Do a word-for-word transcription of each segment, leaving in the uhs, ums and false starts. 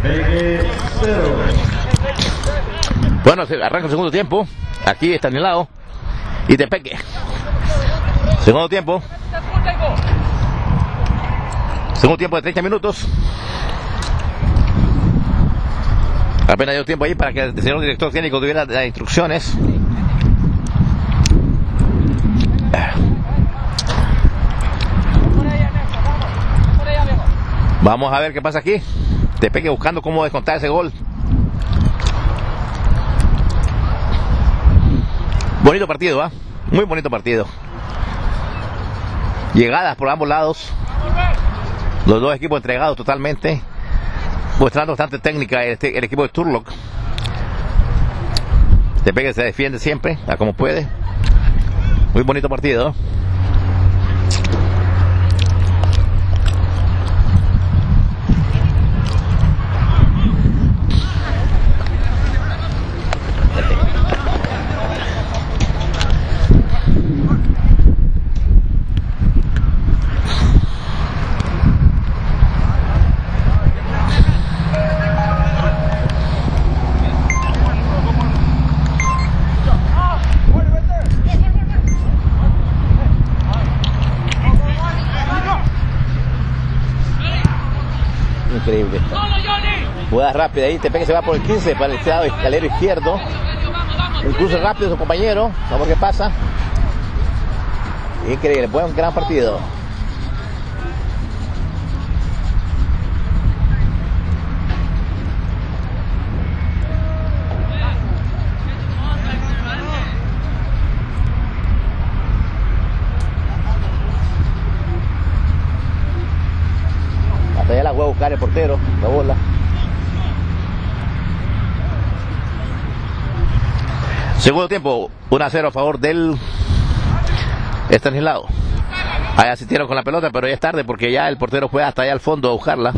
Bueno, se arranca el segundo tiempo. Aquí está en el lado. Y Tepeque. Segundo tiempo. Segundo tiempo de treinta minutos. Apenas dio tiempo ahí para que el señor director técnico tuviera las instrucciones. Vamos a ver qué pasa aquí. Tepeque buscando cómo descontar ese gol. Bonito partido, ¿ah? ¿eh? Muy bonito partido. Llegadas por ambos lados. Los dos equipos entregados totalmente. Mostrando bastante técnica el, el equipo de Turlock. Tepeque se defiende siempre, a como puede. Muy bonito partido, ¿eh? Increíble. Jugada rápida ahí, Tepeque se va por el quince para el lado escalero izquierdo. Un cruce rápido de su compañero. Vamos a ver qué pasa. Increíble, buen gran partido. Hasta allá la voy a buscar el portero, la bola. Segundo tiempo, uno a cero a favor del Estanislao. Allá asistieron con la pelota, pero ya es tarde porque ya el portero fue hasta allá al fondo a buscarla.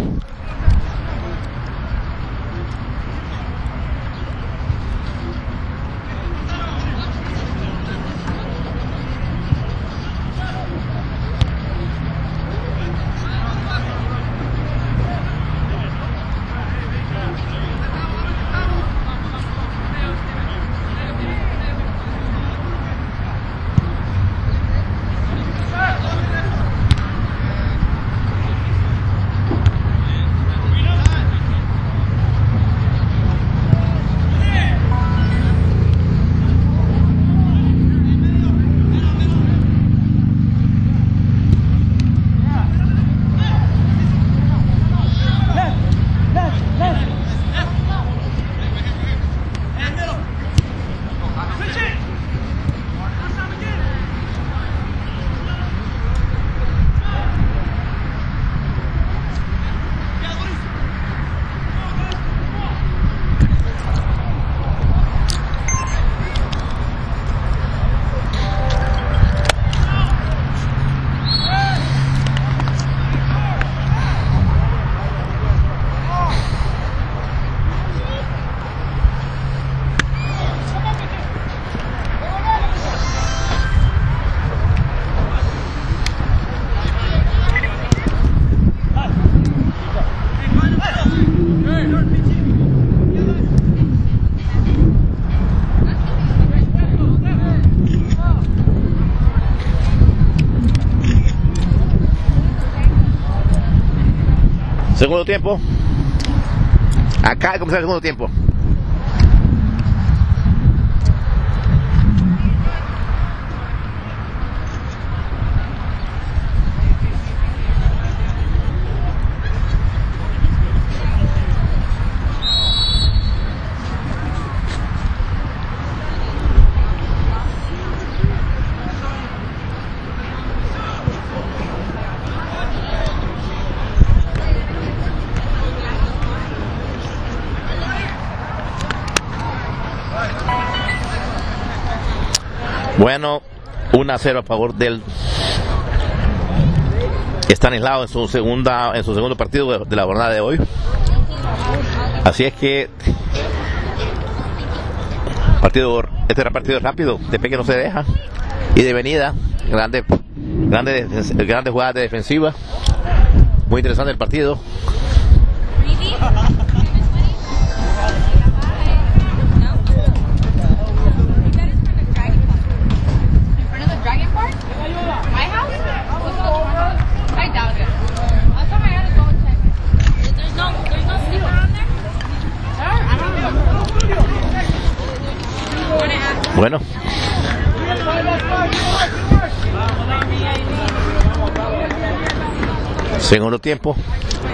Segundo tiempo. Acá de comenzar el segundo tiempo. Bueno, uno a cero a favor del Estanislao en su segunda, en su segundo partido de la jornada de hoy. Así es que partido, este era partido rápido, Tepeque no se deja y de venida, grandes, grandes, grandes jugadas de defensiva, muy interesante el partido. Bueno. Segundo tiempo.